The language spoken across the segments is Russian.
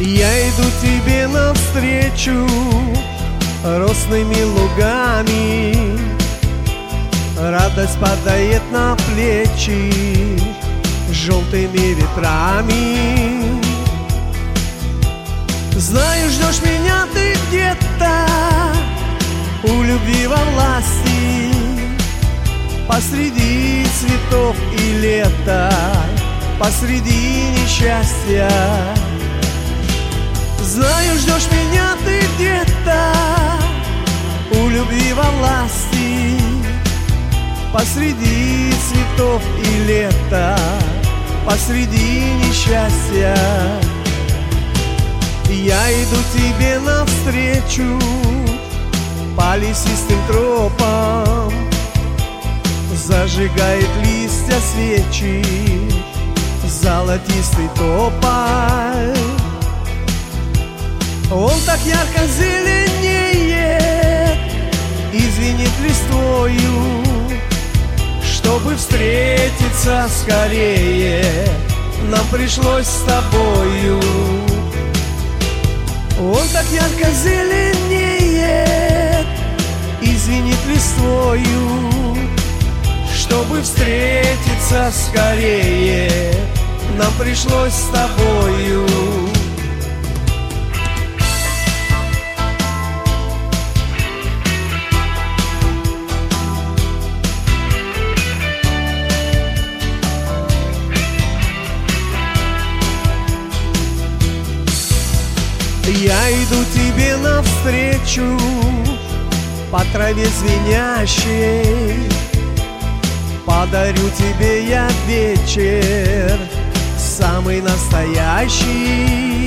Я иду тебе навстречу росными лугами, радость падает на плечи желтыми ветрами. Знаю, ждешь меня ты где-то у любви во власти, посреди цветов и лета, посреди несчастья. Знаю, ждешь меня ты где-то у любви во власти, посреди цветов и лета, посреди несчастья. Я иду тебе навстречу по лесистым тропам, зажигает листья свечи золотистый тополь. Он так ярко зеленеет и звенит листвою. Чтобы встретиться скорее, нам пришлось с тобою. Он так ярко зеленеет и звенит листвою. Чтобы встретиться скорее, нам пришлось с тобою. Я иду тебе навстречу по траве звенящей, подарю тебе я вечер самый настоящий.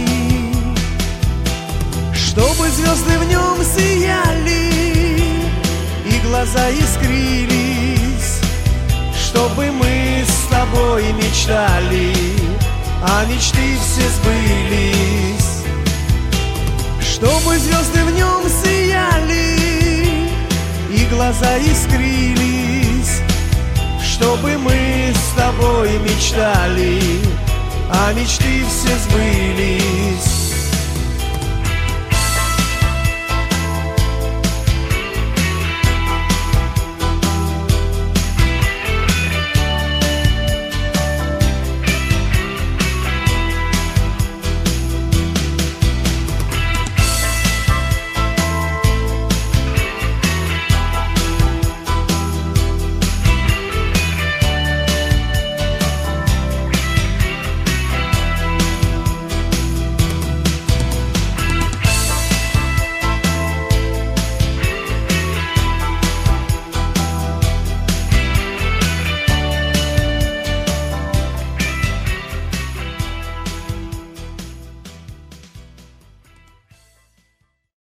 Чтобы звезды в нем сияли и глаза искрились, чтобы мы с тобой мечтали, а мечты все сбылись. Чтобы звезды в нем сияли и глаза искрились, чтобы мы с тобой мечтали, а мечты все сбылись.